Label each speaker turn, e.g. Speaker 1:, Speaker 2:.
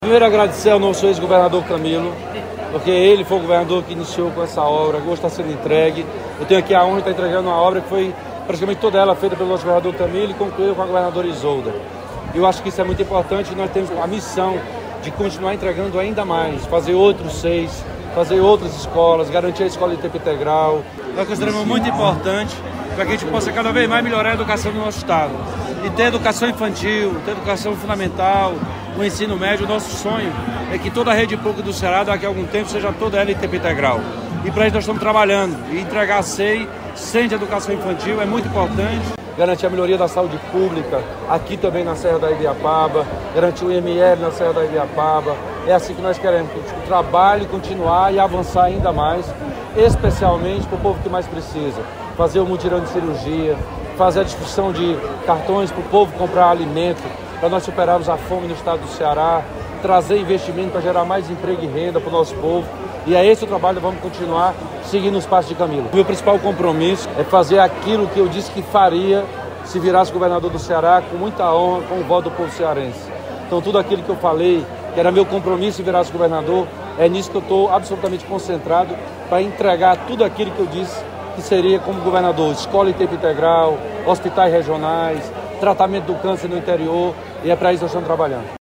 Speaker 1: Primeiro, agradecer ao nosso ex-governador Camilo, porque ele foi o governador que iniciou com essa obra, hoje está sendo entregue. Eu tenho aqui a honra de estar entregando uma obra que foi praticamente toda ela feita pelo nosso governador Camilo e concluída com a governadora Isolda. Eu acho que isso é muito importante, nós temos a missão de continuar entregando ainda mais, fazer outros 6, fazer outras escolas, garantir a escola de tempo integral. Nós consideramos muito importante para que a gente possa cada vez mais melhorar a educação do nosso estado. E ter educação infantil, ter educação fundamental, o ensino médio, o nosso sonho é que toda a rede pública do Ceará, daqui a algum tempo, seja toda ela em tempo integral. E para isso nós estamos trabalhando. E entregar SEI, Centro de Educação Infantil, é muito importante. Garantir a melhoria da saúde pública, aqui também na Serra da Ibiapaba, garantir o IML na Serra da Ibiapaba. É assim que nós queremos, que o trabalho continuar e avançar ainda mais, especialmente para o povo que mais precisa. Fazer o mutirão de cirurgia, fazer a distribuição de cartões para o povo comprar alimento, para nós superarmos a fome no estado do Ceará, trazer investimento para gerar mais emprego e renda para o nosso povo. E é esse o trabalho que vamos continuar seguindo os passos de Camilo. O meu principal compromisso é fazer aquilo que eu disse que faria se virasse governador do Ceará, com muita honra, com o voto do povo cearense. Então tudo aquilo que eu falei, que era meu compromisso se virasse governador, é nisso que eu estou absolutamente concentrado para entregar tudo aquilo que eu disse que seria como governador: escola em tempo integral, hospitais regionais, tratamento do câncer no interior, e é para isso que nós estamos trabalhando.